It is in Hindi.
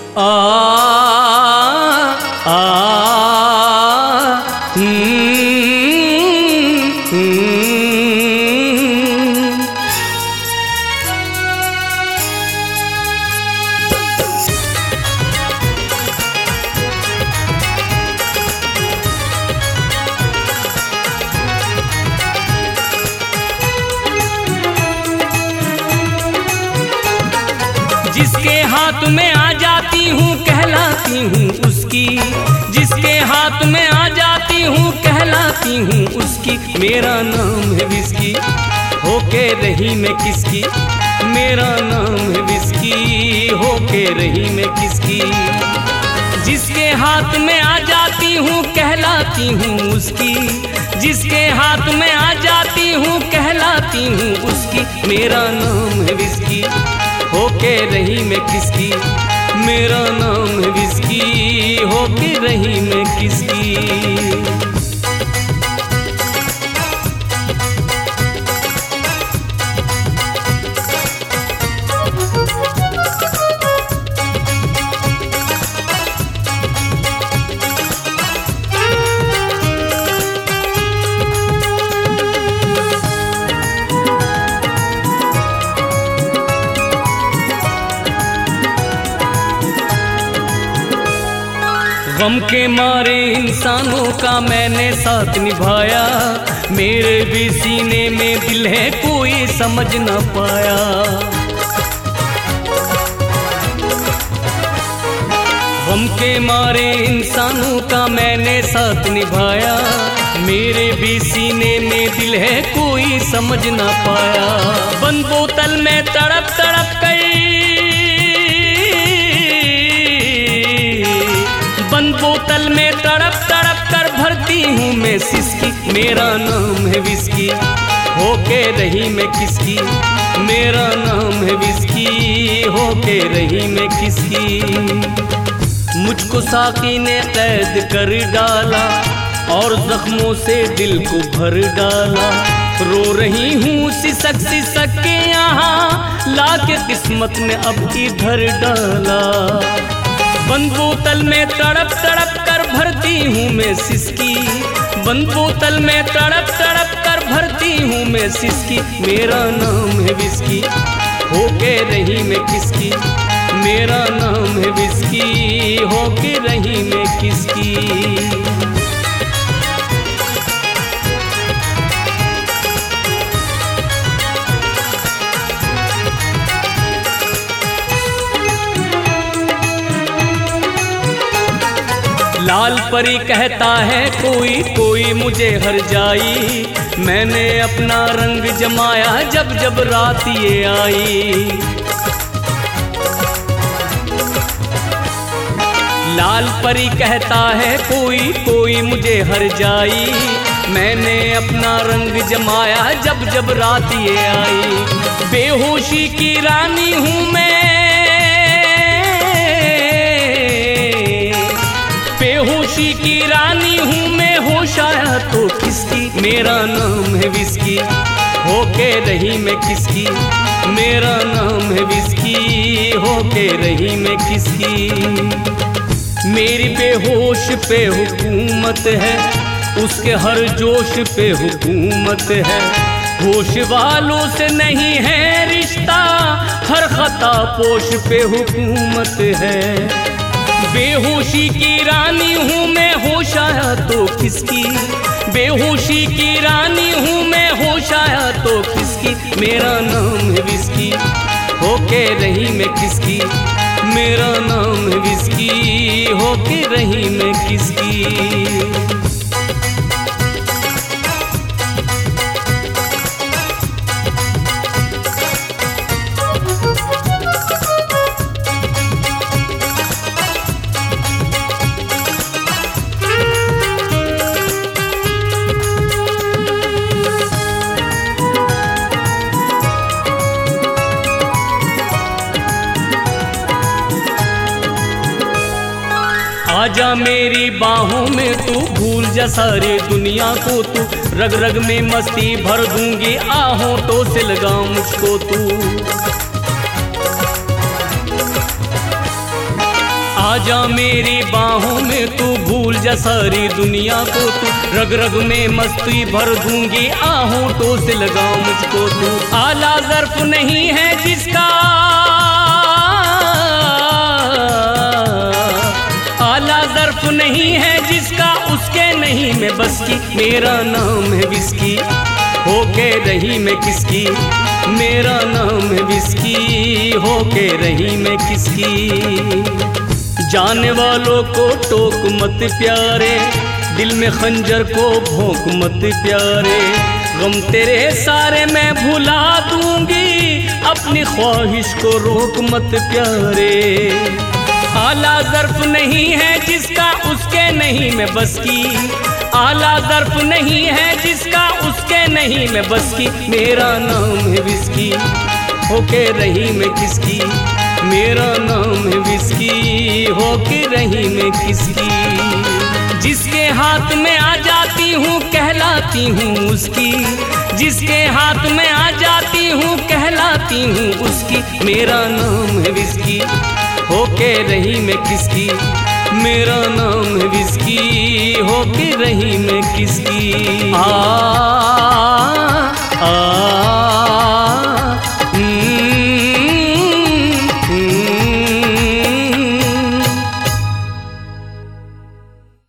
आ आ जिसके हाथ में आ जाती हूँ कहलाती हूँ उसकी, जिसके हाथ में आ जाती हूँ कहलाती हूँ उसकी। मेरा नाम है विस्की, होके रही मैं किसकी। मेरा नाम है विस्की, होके रही मैं किसकी। जिसके हाथ में आ जाती हूँ कहलाती हूँ उसकी, जिसके हाथ में आ जाती हूँ कहलाती हूँ उसकी। मेरा नाम है विस्की, होके रही मैं किसकी। मेरा नाम है विस्की, होके रही मैं किसकी। गम के मारे इंसानों का मैंने साथ निभाया, मेरे भी सीने में दिल है कोई समझ न पाया। गम के मारे इंसानों का मैंने साथ निभाया, मेरे भी सीने में दिल है कोई समझ न पाया। बंद बोतल में तड़प तड़प बंद बोतल में तड़प तड़प कर भरती हूँ मैं सिसकी। मेरा नाम है विस्की, होके रही मैं किसकी। मेरा नाम है विस्की, होके रही मैं किसकी। मुझको साकी ने कैद कर डाला और जख्मों से दिल को भर डाला। रो रही हूँ सिसक सिसक के यहाँ, लाके किस्मत ने अब इधर डाला। बंद बोतल में तड़प तड़प कर भरती हूँ मैं सिसकी, बंद बोतल में तड़प तड़प कर भरती हूँ मैं सिसकी। मेरा नाम है विस्की, होके रही मैं किसकी। मेरा नाम है विस्की, होके रही मैं किसकी। लाल परी कहता है कोई कोई मुझे हर जाई, मैंने अपना रंग जमाया जब जब रात ये आई। लाल परी कहता है कोई कोई मुझे हर जाई, मैंने अपना रंग जमाया जब जब रात ये आई। बेहोशी की रानी हूँ मैं, बेहोशी की रानी हूँ मैं, होश आया तो किसकी। मेरा नाम है विस्की, होके रही मैं किसकी। मेरा नाम है विस्की, होके रही मैं किसकी। मेरी बेहोश पे हुकूमत है, उसके हर जोश पे हुकूमत है। होश वालों से नहीं है रिश्ता, हर खता पोश पे हुकूमत है। बेहोशी की रानी हूँ मैं, होश आया तो किसकी। बेहोशी की रानी हूँ मैं, होश आया तो किसकी। मेरा नाम है विस्की, होके रही मैं किसकी। मेरा नाम है विस्की, होके रही मैं किसकी। आजा मेरी बाहों में तू, भूल जा सारी दुनिया को तू। रग रग में मस्ती भर दूंगी, आहों तो से लगा मुझको तू। आजा मेरी बाहों में तू, भूल जा सारी दुनिया को तू, रग रग में मस्ती भर दूंगी, आहूटों से लगाओ मुझको तू। आला ज़र्फ नहीं है जिसका, आला ज़र्फ नहीं है जिसका, उसके नहीं मैं बस की, मेरा नाम है विस्की, होके रही मैं किसकी, मेरा नाम है विस्की, होके रही मैं किसकी। जाने वालों को टोक मत प्यारे, दिल में खंजर को भोंक मत प्यारे, गम तेरे सारे मैं भुला दूंगी, अपनी ख्वाहिश को रोक मत प्यारे। आला ज़र्फ नहीं है जिसका, उसके नहीं मैं बस की, आला ज़र्फ नहीं है जिसका, उसके नहीं मैं बस की, मेरा नाम है विस्की, होके रही मैं किसकी, मेरा नाम है विस्की, होके रही मैं किसकी। जिसके हाथ में आ जाती हूँ कहलाती हूँ उसकी, जिसके हाथ में आ जाती हूँ कहलाती हूँ उसकी, मेरा नाम है विस्की, होके रही मैं किसकी, मेरा नाम है विस्की, होके रही मैं किसकी। आ